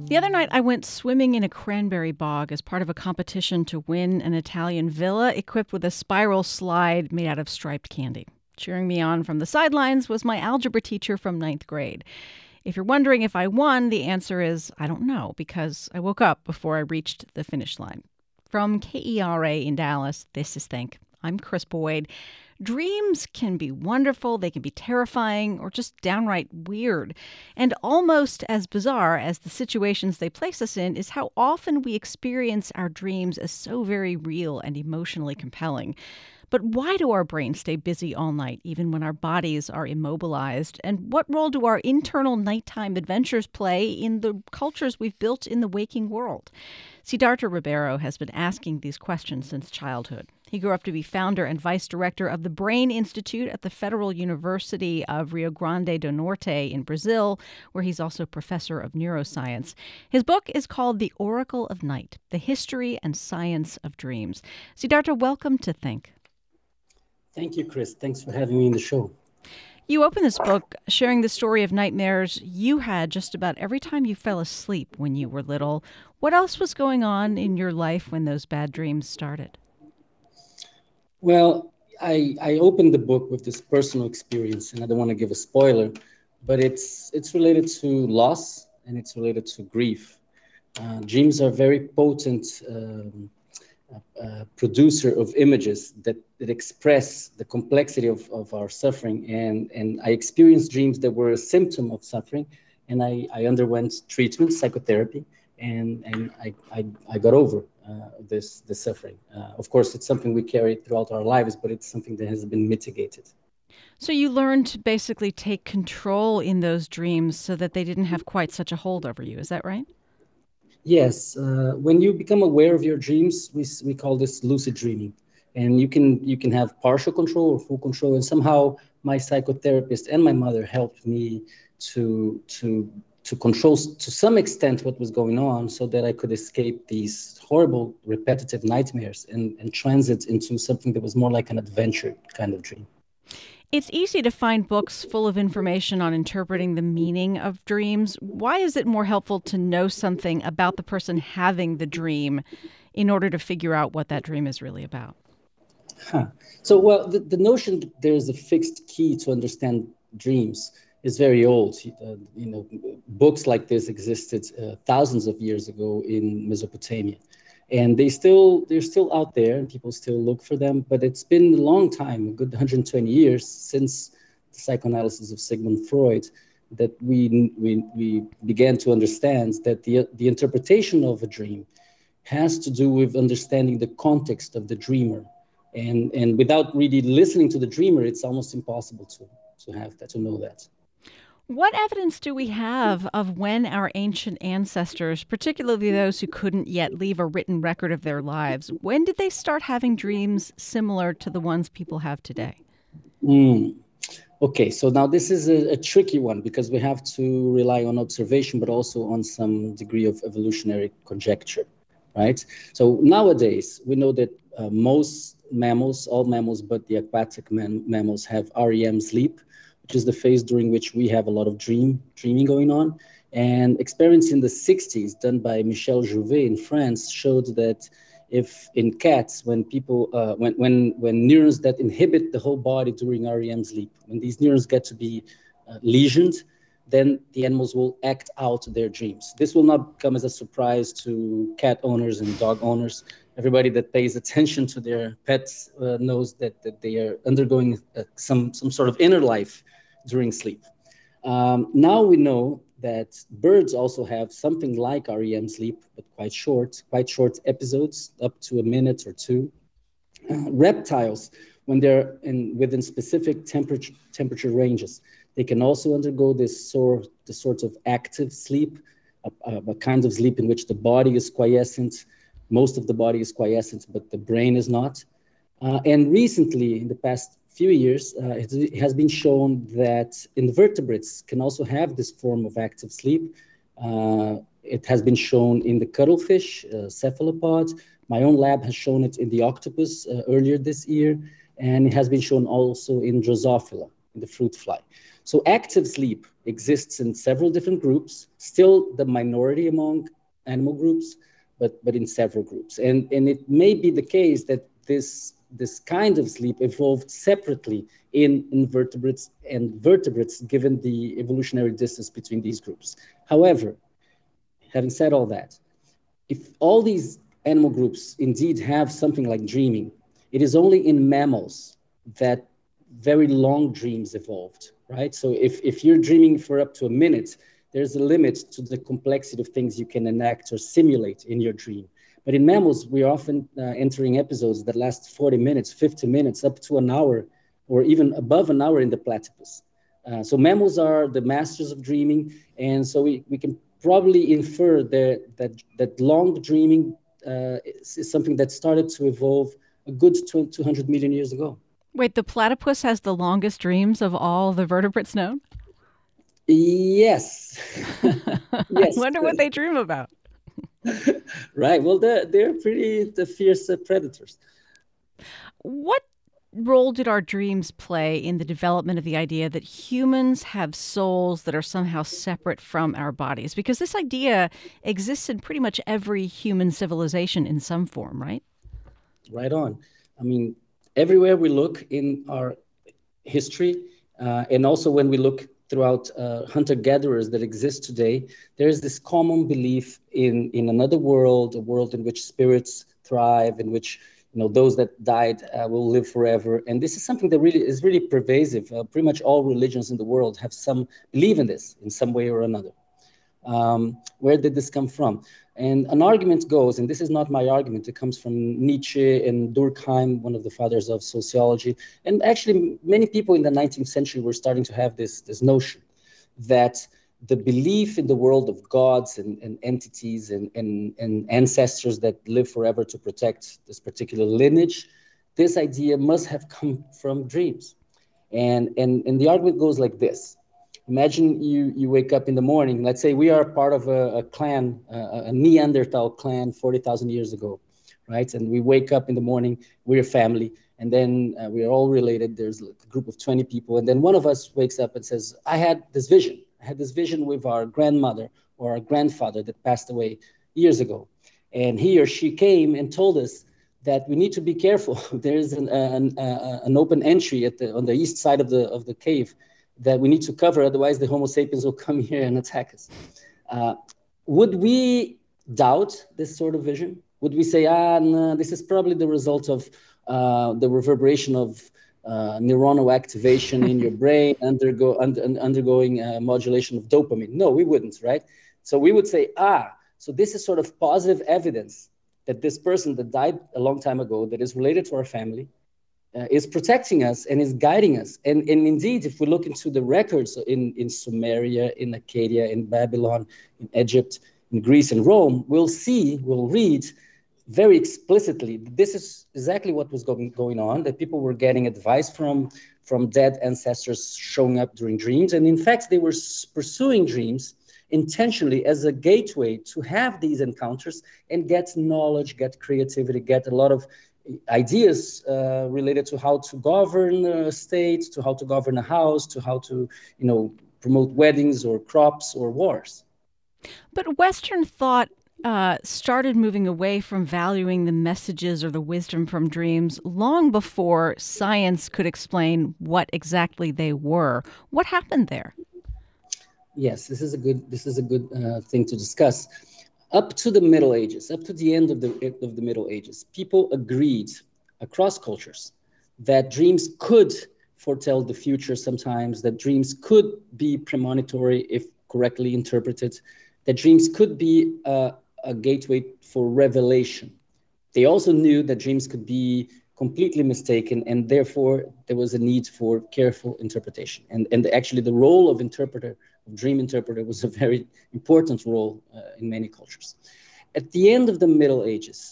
The other night, I went swimming in a cranberry bog as part of a competition to win an Italian villa equipped with a spiral slide made out of striped candy. Cheering me on from the sidelines was my algebra teacher from ninth grade. If you're wondering if I won, the answer is I don't know, because I woke up before I reached the finish line. From KERA in Dallas, this is Think. I'm Chris Boyd. Dreams can be wonderful, they can be terrifying, or just downright weird. And almost as bizarre as the situations they place us in is how often we experience our dreams as so very real and emotionally compelling. But why do our brains stay busy all night, even when our bodies are immobilized? And what role do our internal nighttime adventures play in the cultures we've built in the waking world? Siddhartha Ribeiro has been asking these questions since childhood. He grew up to be founder and vice director of the Brain Institute at the Federal University of Rio Grande do Norte in Brazil, where he's also professor of neuroscience. His book is called The Oracle of Night, The History and Science of Dreams. Siddhartha, welcome to Think. Thank you, Chris. Thanks for having me in the show. You open this book sharing the story of nightmares you had just about every time you fell asleep when you were little. What else was going on in your life when those bad dreams started? Well, I opened the book with this personal experience, and I don't want to give a spoiler, but it's related to loss and it's related to grief. Dreams are very potent producer of images that express the complexity of our suffering. And I experienced dreams that were a symptom of suffering, and I underwent treatment, psychotherapy, and I got over this suffering. Of course, it's something we carry throughout our lives, but it's something that has been mitigated. So you learned to basically take control in those dreams so that they didn't have quite such a hold over you. Is that right? Yes, when you become aware of your dreams, we call this lucid dreaming, and you can have partial control or full control. And somehow, my psychotherapist and my mother helped me to control to some extent what was going on, so that I could escape these horrible, repetitive nightmares and transit into something that was more like an adventure kind of dream. It's easy to find books full of information on interpreting the meaning of dreams. Why is it more helpful to know something about the person having the dream in order to figure out what that dream is really about? So, well, the notion that there's a fixed key to understand dreams is very old. Books like this existed thousands of years ago in Mesopotamia. And they're still out there, and people still look for them. But it's been a long time, a good 120 years since the psychoanalysis of Sigmund Freud, that we began to understand that the interpretation of a dream has to do with understanding the context of the dreamer. And without really listening to the dreamer, it's almost impossible to have that, to know that. What evidence do we have of when our ancient ancestors, particularly those who couldn't yet leave a written record of their lives, when did they start having dreams similar to the ones people have today? Okay, so now this is a tricky one, because we have to rely on observation, but also on some degree of evolutionary conjecture, right? So nowadays, we know that most mammals, all mammals but the aquatic mammals, have REM sleep, which is the phase during which we have a lot of dreaming going on. And experiments in the 60s done by Michel Jouvet in France showed that if in cats, when people, when neurons that inhibit the whole body during REM sleep, when these neurons get to be lesioned, then the animals will act out their dreams. This will not come as a surprise to cat owners and dog owners. Everybody that pays attention to their pets knows that they are undergoing some sort of inner life during sleep. Now we know that birds also have something like REM sleep, but quite short episodes, up to a minute or two. Reptiles, when they're within specific temperature ranges, they can also undergo the sort of active sleep, a kind of sleep in which the body is quiescent. Most of the body is quiescent, but the brain is not. And recently, in the past few years, it has been shown that invertebrates can also have this form of active sleep. It has been shown in the cuttlefish, cephalopod. My own lab has shown it in the octopus earlier this year, and it has been shown also in Drosophila, in the fruit fly. So active sleep exists in several different groups, still the minority among animal groups, but in several groups. And it may be the case that this kind of sleep evolved separately in invertebrates and vertebrates, given the evolutionary distance between these groups. However, having said all that, if all these animal groups indeed have something like dreaming, it is only in mammals that very long dreams evolved, right? So if you're dreaming for up to a minute, there's a limit to the complexity of things you can enact or simulate in your dream. But in mammals, we're often entering episodes that last 40 minutes, 50 minutes, up to an hour, or even above an hour in the platypus. So mammals are the masters of dreaming, and so we can probably infer that long dreaming is something that started to evolve a good 200 million years ago. Wait, the platypus has the longest dreams of all the vertebrates known? Yes. Yes. I wonder what they dream about. Right. Well, they're pretty fierce predators. What role did our dreams play in the development of the idea that humans have souls that are somehow separate from our bodies? Because this idea exists in pretty much every human civilization in some form, right? Right on. I mean, everywhere we look in our history, and also when we look throughout hunter-gatherers that exist today, there is this common belief in another world, a world in which spirits thrive, in which those that died will live forever. And this is something that really is really pervasive. Pretty much all religions in the world have some believe in this in some way or another. Where did this come from? And an argument goes, and this is not my argument, it comes from Nietzsche and Durkheim, one of the fathers of sociology. And actually, many people in the 19th century were starting to have this notion that the belief in the world of gods and entities and ancestors that live forever to protect this particular lineage, this idea must have come from dreams. And the argument goes like this. Imagine you wake up in the morning. Let's say we are part of a clan, a Neanderthal clan 40,000 years ago, right? And we wake up in the morning, we're a family, and then we're all related. There's a group of 20 people. And then one of us wakes up and says, I had this vision. I had this vision with our grandmother or our grandfather that passed away years ago. And he or she came and told us that we need to be careful. There's an open entry on the east side of the cave that we need to cover, otherwise the Homo sapiens will come here and attack us. Would we doubt this sort of vision? Would we say, no, this is probably the result of the reverberation of neuronal activation in your brain, undergoing modulation of dopamine? No, we wouldn't, right? So we would say, so this is sort of positive evidence that this person that died a long time ago, that is related to our family, is protecting us and is guiding us. And indeed, if we look into the records in Sumeria, in Acadia, in Babylon, in Egypt, in Greece and Rome, we'll read very explicitly this is exactly what was going on, that people were getting advice from dead ancestors showing up during dreams. And in fact, they were pursuing dreams intentionally as a gateway to have these encounters and get knowledge, get creativity, get a lot of ideas related to how to govern a state, to how to govern a house, to how to, promote weddings or crops or wars. But Western thought started moving away from valuing the messages or the wisdom from dreams long before science could explain what exactly they were. What happened there? Yes, this is a good thing to discuss. Up to the Middle Ages, up to the end of the Middle Ages, people agreed across cultures that dreams could foretell the future sometimes, that dreams could be premonitory if correctly interpreted, that dreams could be a gateway for revelation. They also knew that dreams could be completely mistaken, and therefore there was a need for careful interpretation. And actually the role of dream interpreter was a very important role in many cultures. At the end of the Middle Ages,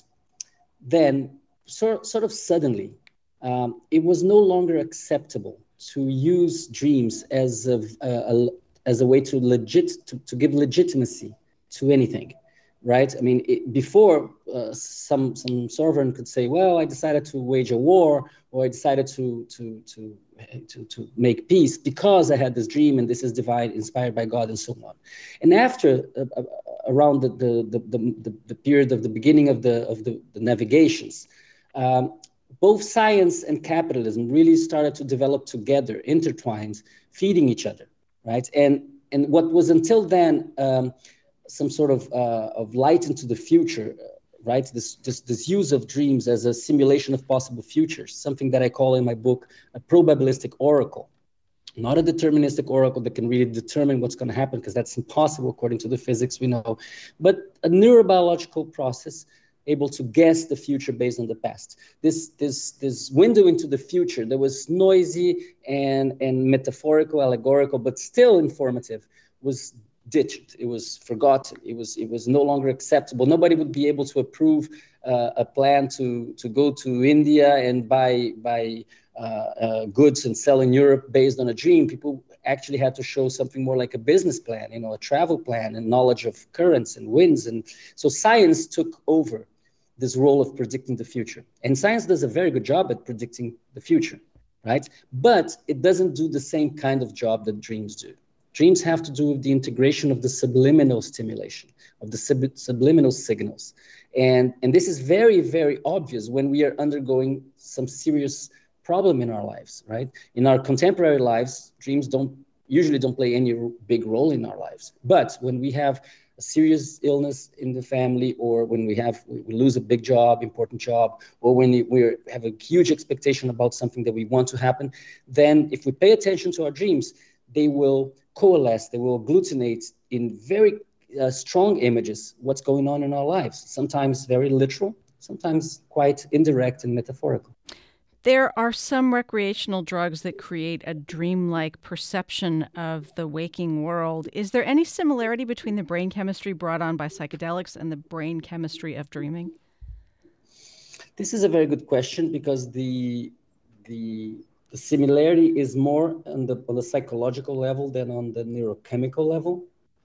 then sort of suddenly, it was no longer acceptable to use dreams as a way to give legitimacy to anything. right? I mean, before some sovereign could say, well, I decided to wage a war, or I decided to make peace because I had this dream and this is divine, inspired by God, and so on. And after around the period of the beginning of the navigations, both science and capitalism really started to develop together, intertwined, feeding each other, right? And what was until then some sort of light into the future, right? This use of dreams as a simulation of possible futures, something that I call in my book a probabilistic oracle. Not a deterministic oracle that can really determine what's going to happen, because that's impossible according to the physics we know, but a neurobiological process able to guess the future based on the past. This window into the future that was noisy and metaphorical, allegorical, but still informative, was ditched. It was forgotten. It was no longer acceptable. Nobody would be able to approve a plan to go to India and buy goods and sell in Europe based on a dream. People actually had to show something more like a business plan, a travel plan and knowledge of currents and winds. And so science took over this role of predicting the future. And science does a very good job at predicting the future, right? But it doesn't do the same kind of job that dreams do. Dreams have to do with the integration of the subliminal stimulation, of the subliminal signals. And this is very, very obvious when we are undergoing some serious problem in our lives, right? In our contemporary lives, dreams usually don't play any big role in our lives. But when we have a serious illness in the family, or when we lose a big job, important job, or when we have a huge expectation about something that we want to happen, then if we pay attention to our dreams, they will coalesce, they will agglutinate in very strong images what's going on in our lives, sometimes very literal, sometimes quite indirect and metaphorical. There are some recreational drugs that create a dreamlike perception of the waking world. Is there any similarity between the brain chemistry brought on by psychedelics and the brain chemistry of dreaming? This is a very good question, because the similarity is more on the psychological level than on the neurochemical level.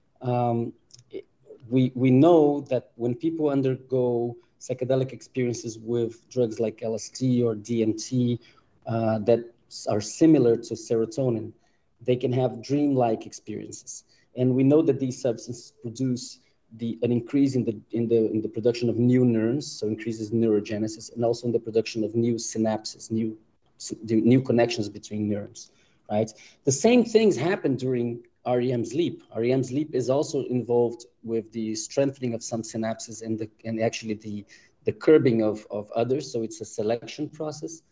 We know that when people undergo psychedelic experiences with drugs like LSD or DMT that are similar to serotonin, they can have dreamlike experiences. And we know that these substances produce an increase in the production of new neurons, so increases neurogenesis, and also in the production of new synapses, new connections between neurons, right? The same things happen during REM sleep. REM sleep is also involved with the strengthening of some synapses and actually the curbing of others. So it's a selection process.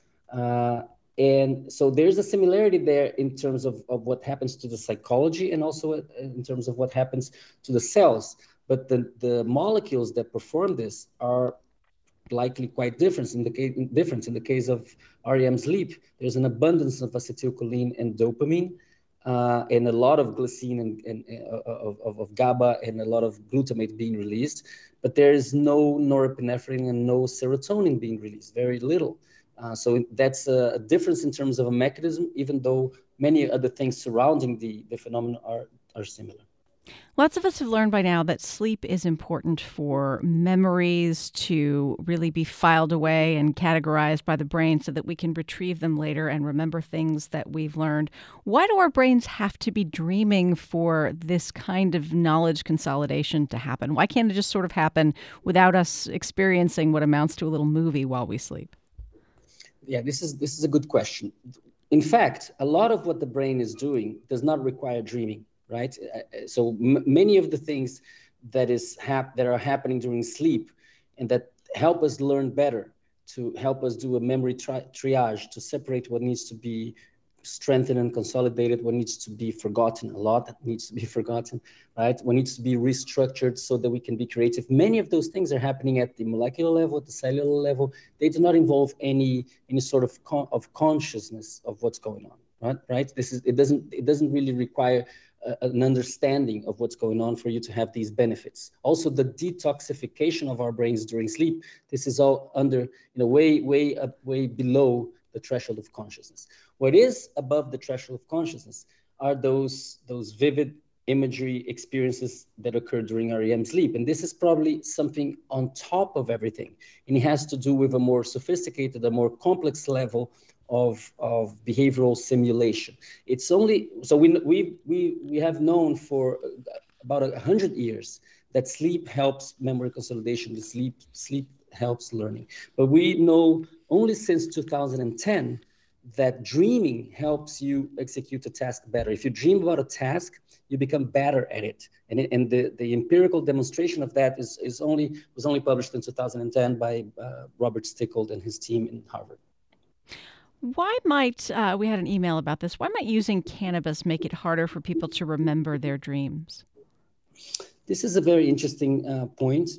And so there's a similarity there in terms of what happens to the psychology, and also in terms of what happens to the cells. But the molecules that perform this are likely quite different. In the case of REM sleep, there's an abundance of acetylcholine and dopamine, and a lot of glycine and of GABA, and a lot of glutamate being released, but there is no norepinephrine and no serotonin being released, very little. So that's a difference in terms of a mechanism, even though many other things surrounding the phenomenon are similar. Lots of us have learned by now that sleep is important for memories to really be filed away and categorized by the brain so that we can retrieve them later and remember things that we've learned. Why do our brains have to be dreaming for this kind of knowledge consolidation to happen? Why can't it just sort of happen without us experiencing what amounts to a little movie while we sleep? Yeah, this is a good question. In fact, a lot of what the brain is doing does not require dreaming. Right, so many of the things that are happening during sleep, and that help us learn better, to help us do a memory triage, to separate what needs to be strengthened and consolidated, what needs to be forgotten, a lot that needs to be forgotten, right? What needs to be restructured so that we can be creative. Many of those things are happening at the molecular level, at the cellular level. They do not involve any sort of consciousness of what's going on, right? It doesn't really require an understanding of what's going on for you to have these benefits. Also, the detoxification of our brains during sleep, this is all under, way below the threshold of consciousness. What is above the threshold of consciousness are those vivid imagery experiences that occur during REM sleep. And this is probably something on top of everything. And it has to do with a more sophisticated, a more complex level of behavioral simulation. It's only, so we have known for about 100 years that sleep helps memory consolidation, the sleep helps learning. But we know only since 2010 that dreaming helps you execute a task better. If you dream about a task, you become better at it. And the empirical demonstration of that was only published in 2010 by Robert Stickgold and his team in Harvard. Why might, we had an email about this, why might using cannabis make it harder for people to remember their dreams? This is a very interesting point.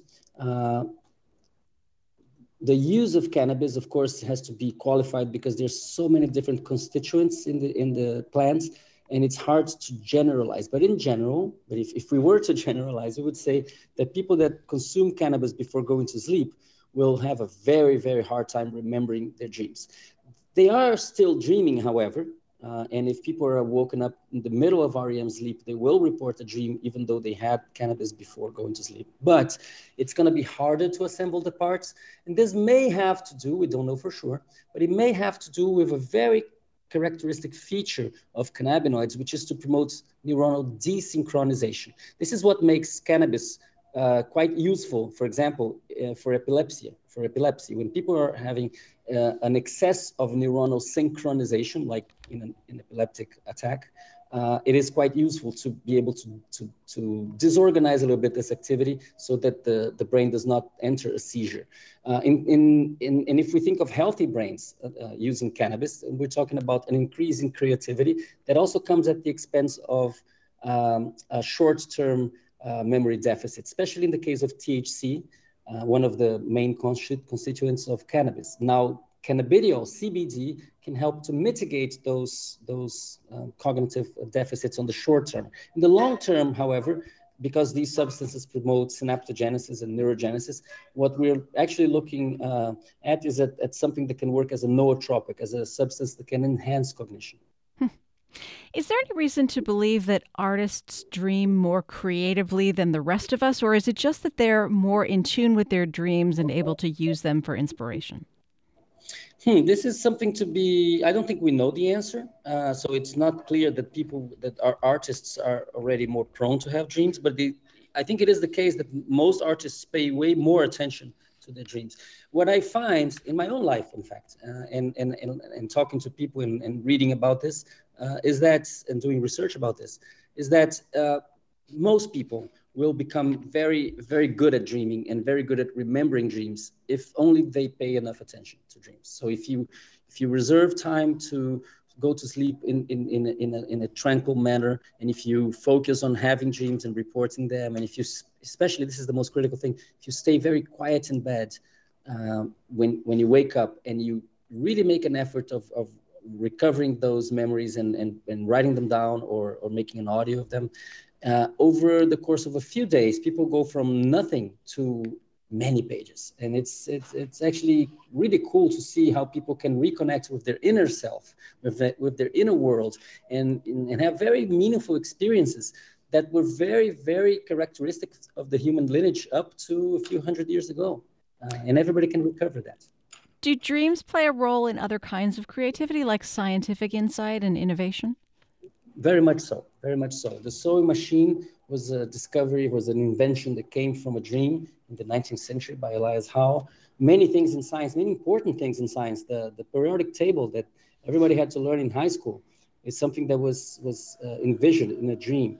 The use of cannabis, of course, has to be qualified because there's so many different constituents in the plants, and it's hard to generalize. But in general, if we were to generalize, we would say that people that consume cannabis before going to sleep will have a very, very hard time remembering their dreams. They are still dreaming, however, and if people are woken up in the middle of REM sleep, they will report a dream even though they had cannabis before going to sleep. But it's going to be harder to assemble the parts. And this may have to do, we don't know for sure, but it may have to do with a very characteristic feature of cannabinoids, which is to promote neuronal desynchronization. This is what makes cannabis quite useful, for example, for epilepsy. When people are having an excess of neuronal synchronization, like in an epileptic attack, it is quite useful to be able to disorganize a little bit this activity so that the brain does not enter a seizure. And if we think of healthy brains using cannabis, we're talking about an increase in creativity that also comes at the expense of a short-term memory deficit, especially in the case of THC, one of the main constituents of cannabis. Now, cannabidiol, CBD, can help to mitigate those cognitive deficits on the short term. In the long term, however, because these substances promote synaptogenesis and neurogenesis, what we're actually looking at is at something that can work as a nootropic, as a substance that can enhance cognition. Is there any reason to believe that artists dream more creatively than the rest of us, or is it just that they're more in tune with their dreams and able to use them for inspiration? This is something to be, I don't think we know the answer. So it's not clear that people that are artists are already more prone to have dreams, but I think it is the case that most artists pay way more attention to their dreams. What I find in my own life, in fact, and talking to people and reading about this, is that, and doing research about this, is that most people will become very, very good at dreaming and very good at remembering dreams if only they pay enough attention to dreams. So if you reserve time to go to sleep in a tranquil manner, and if you focus on having dreams and reporting them, and if you, especially, this is the most critical thing, if you stay very quiet in bed when you wake up, and you really make an effort of recovering those memories and writing them down or making an audio of them, over the course of a few days, people go from nothing to many pages. And it's actually really cool to see how people can reconnect with their inner self, with their inner world, and have very meaningful experiences that were very, very characteristic of the human lineage up to a few hundred years ago. And everybody can recover that. Do dreams play a role in other kinds of creativity, like scientific insight and innovation? Very much so, very much so. The sewing machine was a discovery, was an invention that came from a dream in the 19th century by Elias Howe. Many things in science, many important things in science, the periodic table that everybody had to learn in high school is something that was envisioned in a dream.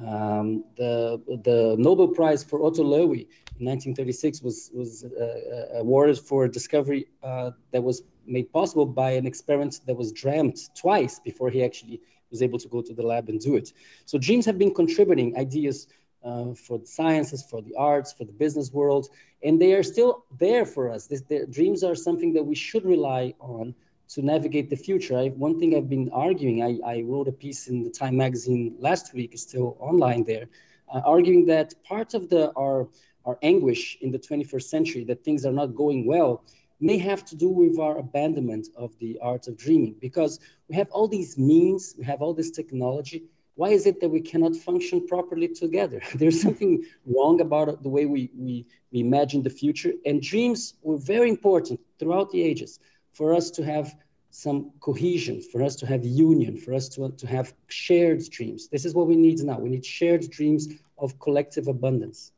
The Nobel Prize for Otto Loewi in 1936 was awarded for a discovery that was made possible by an experiment that was dreamt twice before he actually was able to go to the lab and do it. So dreams have been contributing ideas for the sciences, for the arts, for the business world, and they are still there for us. Dreams are something that we should rely on to navigate the future. One thing I've been arguing, I wrote a piece in the Time magazine last week, it's still online there, arguing that part of our anguish in the 21st century, that things are not going well, may have to do with our abandonment of the art of dreaming, because we have all these means, we have all this technology, why is it that we cannot function properly together? There's something wrong about the way we imagine the future. And dreams were very important throughout the ages for us to have some cohesion, for us to have union, for us to have shared dreams. This is what we need now. We need shared dreams of collective abundance.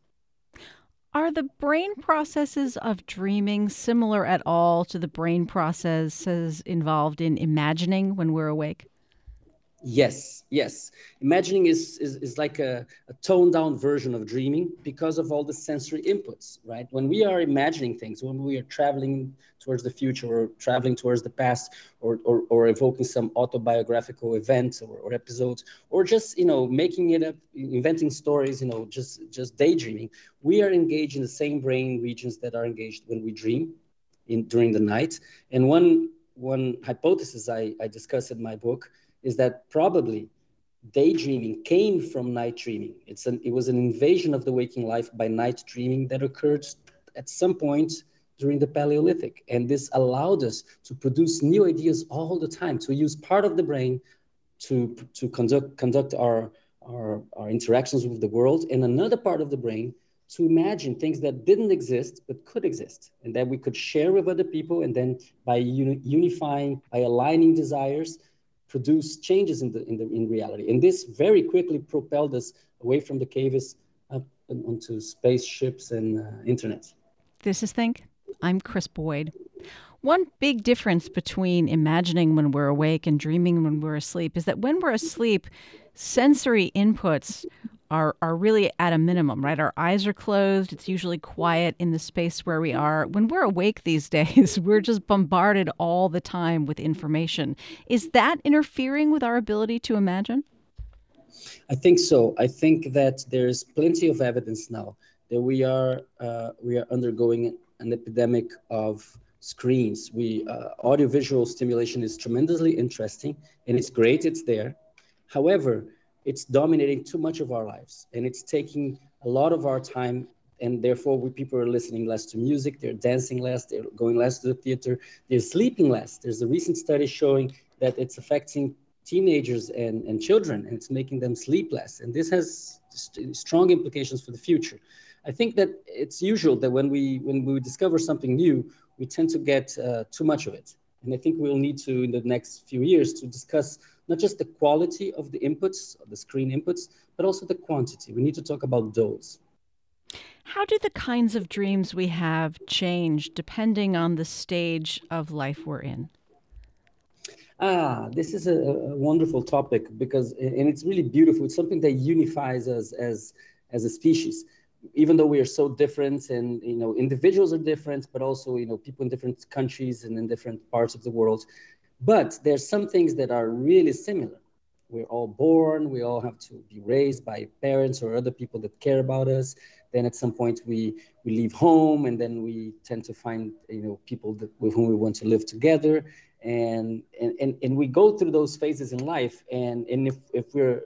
Are the brain processes of dreaming similar at all to the brain processes involved in imagining when we're awake? Yes. Imagining is like a toned down version of dreaming because of all the sensory inputs, right? When we are imagining things, when we are traveling towards the future or traveling towards the past or evoking some autobiographical event or episodes, or just, making it up, inventing stories, just daydreaming, we are engaged in the same brain regions that are engaged when we dream during the night. And one hypothesis I discuss in my book is that probably daydreaming came from night dreaming. It was an invasion of the waking life by night dreaming that occurred at some point during the Paleolithic. And this allowed us to produce new ideas all the time, to use part of the brain to conduct our interactions with the world, and another part of the brain to imagine things that didn't exist but could exist, and that we could share with other people, and then by unifying, by aligning desires, produce changes in reality. And this very quickly propelled us away from the caves up onto spaceships and internet. This is Think. I'm Kris Boyd. One big difference between imagining when we're awake and dreaming when we're asleep is that when we're asleep, sensory inputs are really at a minimum, right? Our eyes are closed. It's usually quiet in the space where we are. When we're awake these days, we're just bombarded all the time with information. Is that interfering with our ability to imagine? I think so. I think that there's plenty of evidence now that we are undergoing an epidemic of screens. Audiovisual stimulation is tremendously interesting, and it's great. It's there. However, it's dominating too much of our lives, and it's taking a lot of our time, and therefore people are listening less to music, they're dancing less, they're going less to the theater, they're sleeping less. There's a recent study showing that it's affecting teenagers and children, and it's making them sleep less, and this has strong implications for the future. I think that it's usual that when we discover something new, we tend to get too much of it. And I think we'll need to, in the next few years, to discuss not just the quality of the inputs, of the screen inputs, but also the quantity. We need to talk about dose. How do the kinds of dreams we have change depending on the stage of life we're in? This is a wonderful topic and it's really beautiful. It's something that unifies us as a species. Even though we are so different, and individuals are different, but also people in different countries and in different parts of the world. But there's some things that are really similar. We're all born, we all have to be raised by parents or other people that care about us. Then at some point we leave home, and then we tend to find people with whom we want to live together. And we go through those phases in life. And if we're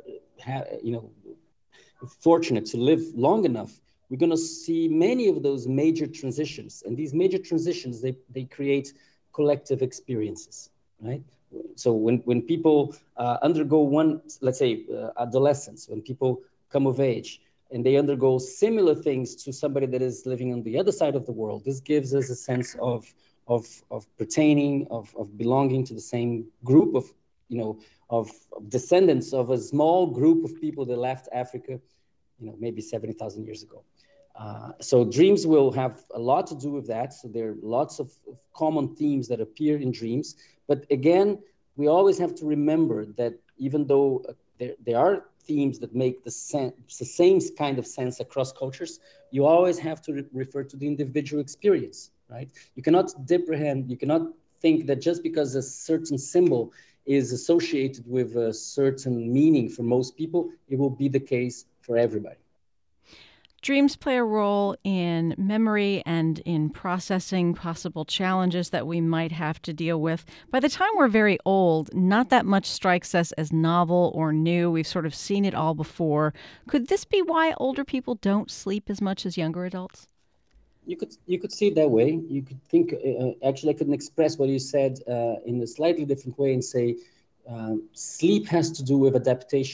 fortunate to live long enough, we're going to see many of those major transitions. And these major transitions, they create collective experiences, right? So when people undergo let's say adolescence, when people come of age and they undergo similar things to somebody that is living on the other side of the world, this gives us a sense of pertaining, of belonging to the same group of descendants of a small group of people that left Africa, maybe 70,000 years ago. So dreams will have a lot to do with that. So there are lots of common themes that appear in dreams. But again, we always have to remember that even though there are themes that make the same kind of sense across cultures, you always have to refer to the individual experience, right? You cannot think that just because a certain symbol is associated with a certain meaning for most people, it will be the case for everybody. Dreams play a role in memory and in processing possible challenges that we might have to deal with. By the time we're very old, not that much strikes us as novel or new. We've sort of seen it all before. Could this be why older people don't sleep as much as younger adults? You could see it that way. You could think, actually, I couldn't express what you said in a slightly different way and say sleep has to do with adaptation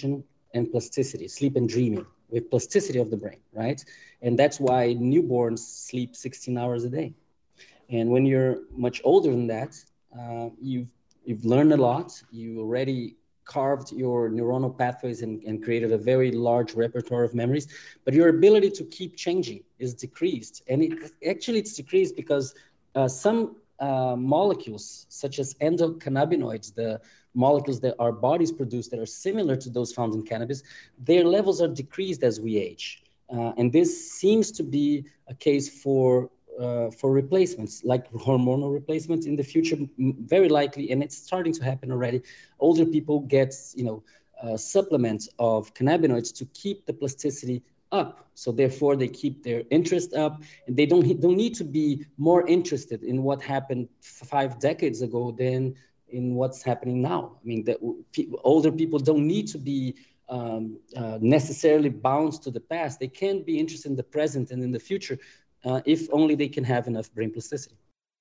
and plasticity, sleep and dreaming, with plasticity of the brain, right? And that's why newborns sleep 16 hours a day. And when you're much older than that, you've learned a lot. You already carved your neuronal pathways and created a very large repertoire of memories, but your ability to keep changing is decreased. And it's decreased because some molecules, such as endocannabinoids, the molecules that our bodies produce that are similar to those found in cannabis, their levels are decreased as we age. And this seems to be a case for replacements, like hormonal replacements in the future, very likely, and it's starting to happen already. Older people get, supplements of cannabinoids to keep the plasticity up. So therefore, they keep their interest up, and they don't need to be more interested in what happened 5 decades ago than in what's happening now. I mean, older people don't need to be necessarily bound to the past. They can be interested in the present and in the future, if only they can have enough brain plasticity.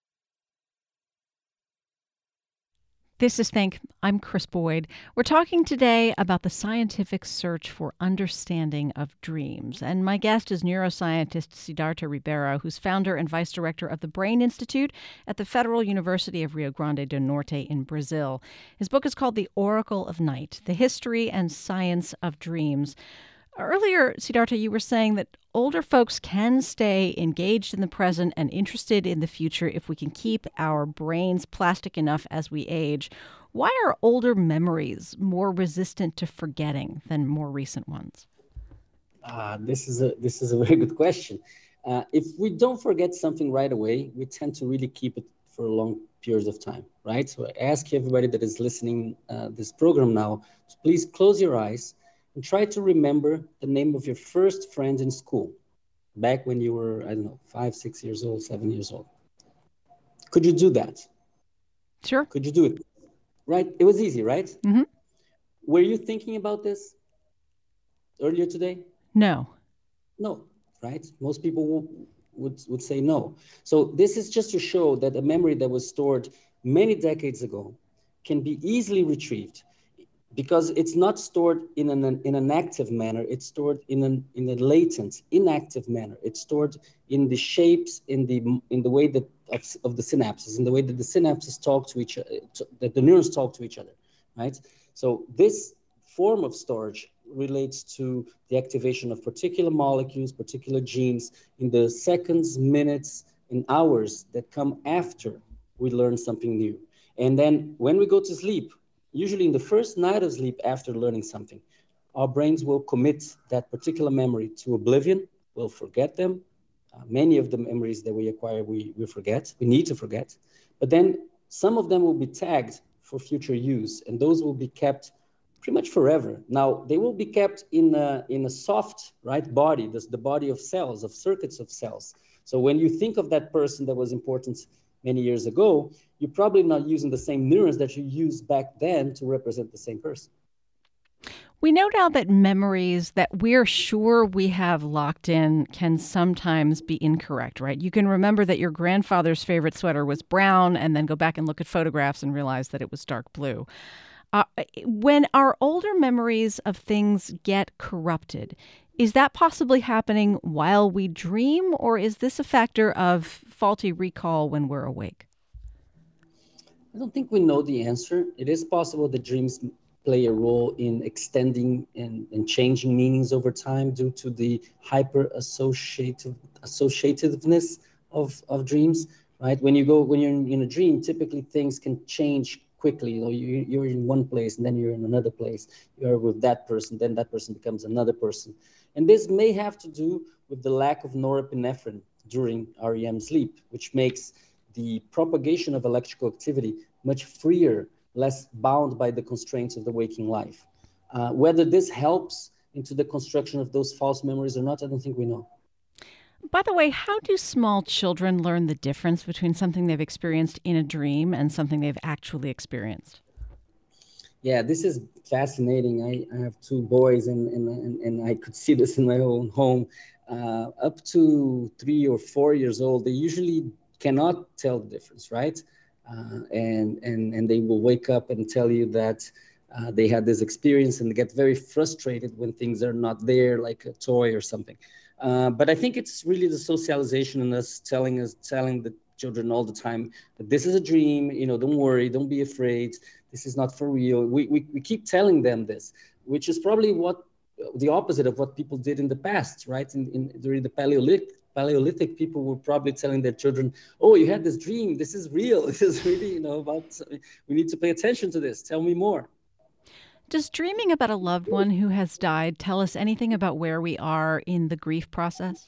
This is Think. I'm Chris Boyd. We're talking today about the scientific search for understanding of dreams. And my guest is neuroscientist Siddhartha Ribeiro, who's founder and vice director of the Brain Institute at the Federal University of Rio Grande do Norte in Brazil. His book is called The Oracle of Night, The History and Science of Dreams. Earlier, Siddhartha, you were saying that older folks can stay engaged in the present and interested in the future if we can keep our brains plastic enough as we age. Why are older memories more resistant to forgetting than more recent ones? This is a very good question. If we don't forget something right away, we tend to really keep it for long periods of time, right? So I ask everybody that is listening this program now to please close your eyes and try to remember the name of your first friend in school, back when you were, 5, 6 years old, 7 years old. Could you do that? Sure. Could you do it? Right? It was easy, right? Mm-hmm. Were you thinking about this earlier today? No. No, right? Most people would say no. So this is just to show that a memory that was stored many decades ago can be easily retrieved, because it's not stored in an active manner. It's stored in a latent, inactive manner. It's stored in the shapes, in the way that of the synapses, in the way that the synapses talk to each other, that the neurons talk to each other, right? So this form of storage relates to the activation of particular molecules, particular genes in the seconds, minutes, and hours that come after we learn something new. And then when we go to sleep, usually in the first night of sleep after learning something, our brains will commit that particular memory to oblivion. We'll forget them. Many of the memories that we acquire, we forget. We need to forget. But then some of them will be tagged for future use, and those will be kept pretty much forever. Now, they will be kept in a soft, right, body, the body of cells, of circuits of cells. So when you think of that person that was important many years ago, you're probably not using the same neurons that you used back then to represent the same person. We know now that memories that we're sure we have locked in can sometimes be incorrect, right? You can remember that your grandfather's favorite sweater was brown and then go back and look at photographs and realize that it was dark blue. When our older memories of things get corrupted, is that possibly happening while we dream, or is this a factor of faulty recall when we're awake? I don't think we know the answer. It is possible that dreams play a role in extending and changing meanings over time due to the associativeness of dreams, right? When you're in a dream, typically things can change quickly. You're in one place and then you're in another place. You're with that person, then that person becomes another person. And this may have to do with the lack of norepinephrine during REM sleep, which makes the propagation of electrical activity much freer, less bound by the constraints of the waking life. Whether this helps into the construction of those false memories or not, I don't think we know. By the way, how do small children learn the difference between something they've experienced in a dream and something they've actually experienced? Yeah, this is fascinating. I have 2 boys, and I could see this in my own home. Up to 3 or 4 years old, they usually cannot tell the difference, right? And they will wake up and tell you that they had this experience and they get very frustrated when things are not there, like a toy or something. But I think it's really the socialization and us telling the children all the time that this is a dream, don't worry, don't be afraid, this is not for real. We keep telling them this, which is probably the opposite of what people did in the past, right? During the Paleolithic, people were probably telling their children, oh, you had this dream, this is real, this is really, we need to pay attention to this, tell me more. Does dreaming about a loved one who has died tell us anything about where we are in the grief process?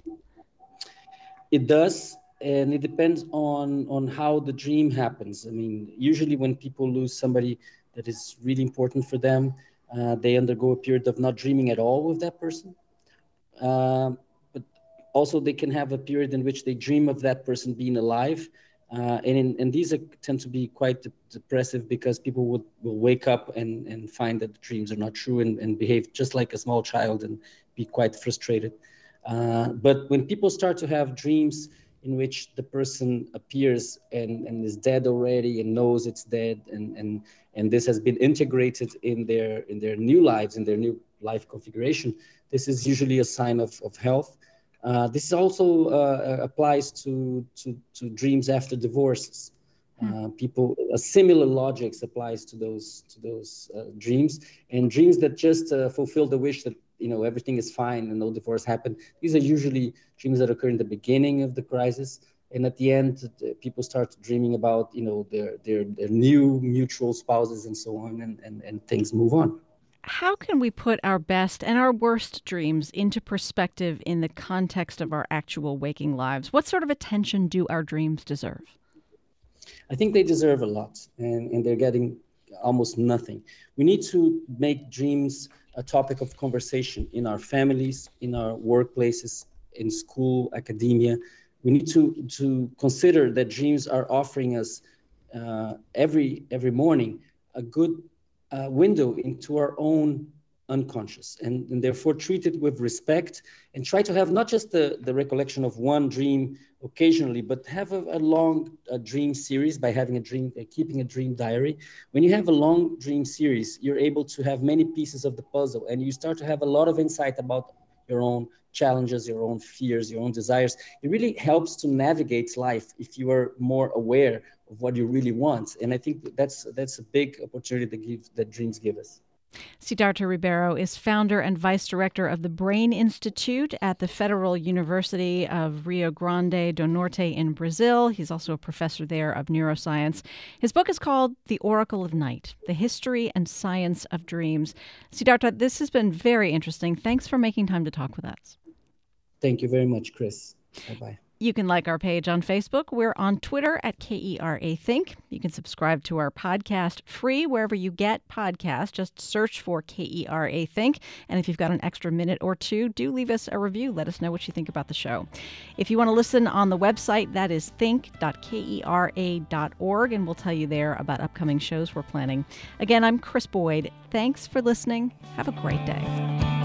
It does, and it depends on how the dream happens. I mean, usually when people lose somebody that is really important for them, they undergo a period of not dreaming at all with that person. But also they can have a period in which they dream of that person being alive. And these tend to be quite depressive because people will wake up and find that the dreams are not true and behave just like a small child and be quite frustrated. But when people start to have dreams in which the person appears and is dead already and knows it's dead and this has been integrated in their new lives, in their new life configuration, this is usually a sign of health. This also applies to dreams after divorces. A similar logic applies to those dreams, and dreams that just fulfill the wish that everything is fine and no divorce happened. These are usually dreams that occur in the beginning of the crisis, and at the end, people start dreaming about their new mutual spouses and so on, and things move on. How can we put our best and our worst dreams into perspective in the context of our actual waking lives? What sort of attention do our dreams deserve? I think they deserve a lot, and they're getting almost nothing. We need to make dreams a topic of conversation in our families, in our workplaces, in school, academia. We need to consider that dreams are offering us every morning a good window into our own unconscious, and therefore treat it with respect and try to have not just the recollection of one dream occasionally, but have a long dream series by keeping a dream diary. When you have a long dream series, you're able to have many pieces of the puzzle, and you start to have a lot of insight about your own challenges, your own fears, your own desires. It really helps to navigate life if you are more aware of what you really want. And I think that's a big opportunity that dreams give us. Siddhartha Ribeiro is founder and vice director of the Brain Institute at the Federal University of Rio Grande do Norte in Brazil. He's also a professor there of neuroscience. His book is called The Oracle of Night, The History and Science of Dreams. Siddhartha, this has been very interesting. Thanks for making time to talk with us. Thank you very much, Chris. Bye-bye. You can like our page on Facebook. We're on Twitter at KERA Think. You can subscribe to our podcast free wherever you get podcasts. Just search for KERA Think. And if you've got an extra minute or two, do leave us a review. Let us know what you think about the show. If you want to listen on the website, that is think.kera.org, and we'll tell you there about upcoming shows we're planning. Again, I'm Chris Boyd. Thanks for listening. Have a great day.